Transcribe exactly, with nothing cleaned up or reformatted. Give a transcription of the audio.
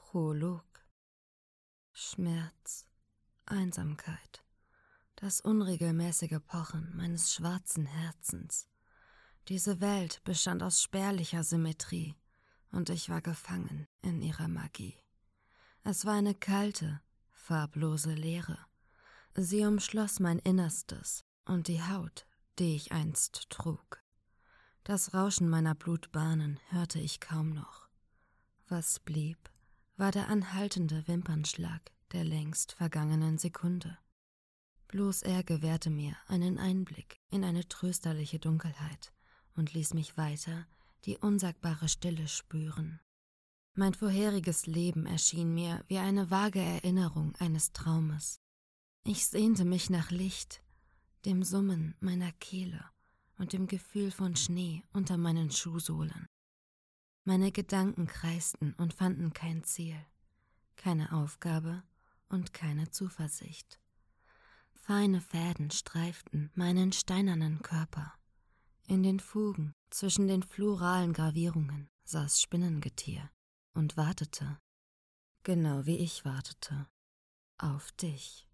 Prolog. Schmerz, Einsamkeit, das unregelmäßige Pochen meines schwarzen Herzens. Diese Welt bestand aus spärlicher Symmetrie, und ich war gefangen in ihrer Magie. Es war eine kalte, farblose Leere. Sie umschloss mein Innerstes und die Haut, die ich einst trug. Das Rauschen meiner Blutbahnen hörte ich kaum noch. Was blieb, war der anhaltende Wimpernschlag der längst vergangenen Sekunde. Bloß er gewährte mir einen Einblick in eine trösterliche Dunkelheit und ließ mich weiter die unsagbare Stille spüren. Mein vorheriges Leben erschien mir wie eine vage Erinnerung eines Traumes. Ich sehnte mich nach Licht, dem Summen meiner Kehle und dem Gefühl von Schnee unter meinen Schuhsohlen. Meine Gedanken kreisten und fanden kein Ziel, keine Aufgabe und keine Zuversicht. Feine Fäden streiften meinen steinernen Körper. In den Fugen zwischen den floralen Gravierungen saß Spinnengetier und wartete, genau wie ich wartete, auf dich.